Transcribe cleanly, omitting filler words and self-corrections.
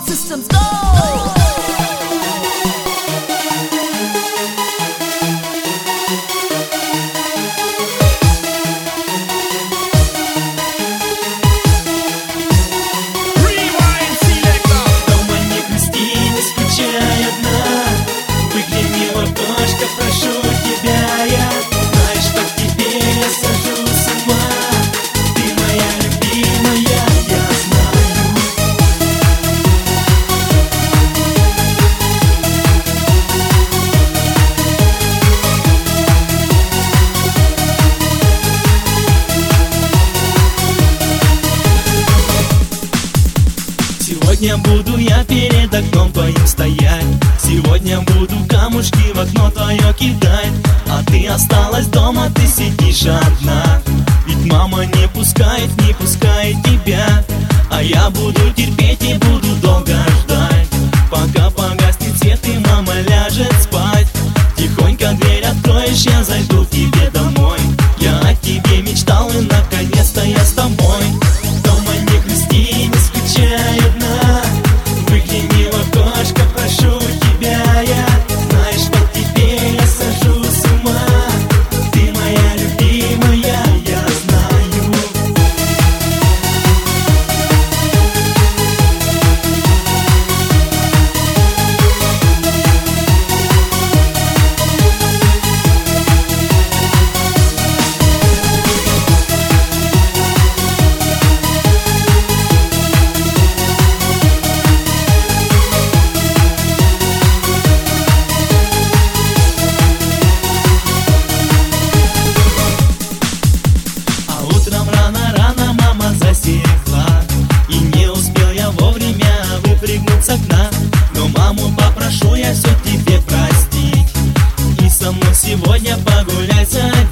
systems go! Сегодня буду я перед окном твоим стоять. Сегодня буду камушки в окно твое кидать. А ты осталась дома, ты сидишь одна. Ведь мама не пускает тебя. А я буду терпеть и буду долго ждать, пока погаснет свет и мама ляжет спать. Тихонько дверь откроешь, я зайду к тебе домой. Я о тебе мечтал, и наконец-то я с тобой. Дома не грусти, не скучай одна. Выгляни в окошко, прошу тебя я. Знаешь, по тебе я сажу с ума. Ты моя любимая, я знаю. Рано мама засекла, и не успел я вовремя выпрыгнуть с окна. Но маму попрошу я все тебе простить, и со мной сегодня погулять